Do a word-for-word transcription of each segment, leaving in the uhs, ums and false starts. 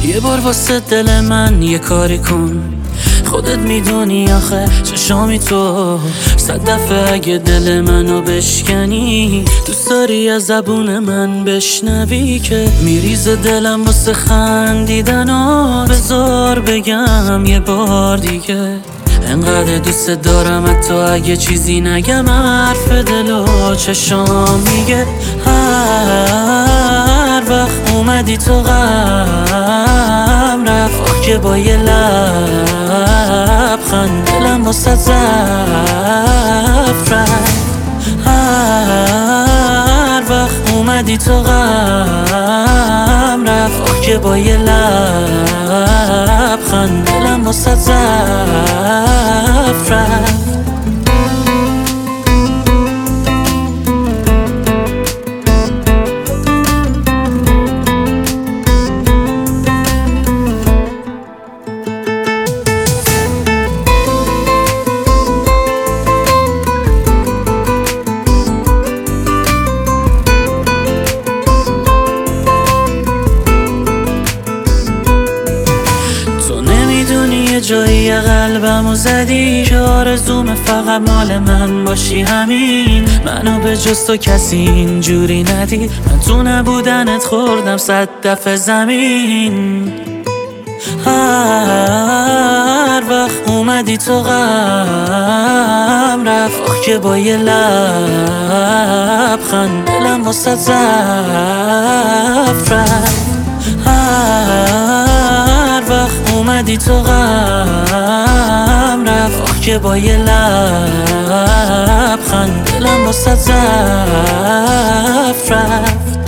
یه بار واسه دل من یه کاری کن، خودت میدونی آخه چشامی تو صد دفعه اگه دل منو بشکنی دوست داری از زبون من بشنوی که میریزه دلم واسه خندیدن و بذار بگم یه بار دیگه انقدر دوست دارم حتی اگه چیزی نگم حرف دل و چشام میگه هر وقت اومدی تو غم رفت آخ که با یه لبخند دلم واسه زفت رفت هر وقت اومدی تو غم رفت آخ که با یه لبخند دلم واسه زفت رفت جایی قلبمو زدی که آرزوم فقط مال من باشی همین منو به جز تو کسی اینجوری ندید من تو نبودنت خوردم صد دفعه زمین هر وقت اومدی تو غم رفت آخ که با یه لبخند دلم واسه زفت رفت هر وقت اومدی تو غم رفت آخ که با یه لبخند دلم واسه زفت رفت.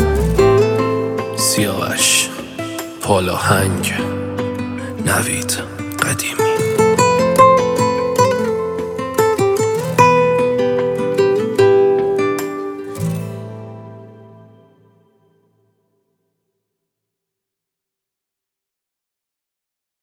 سیاوش پالاهنگ نوید قدیمی.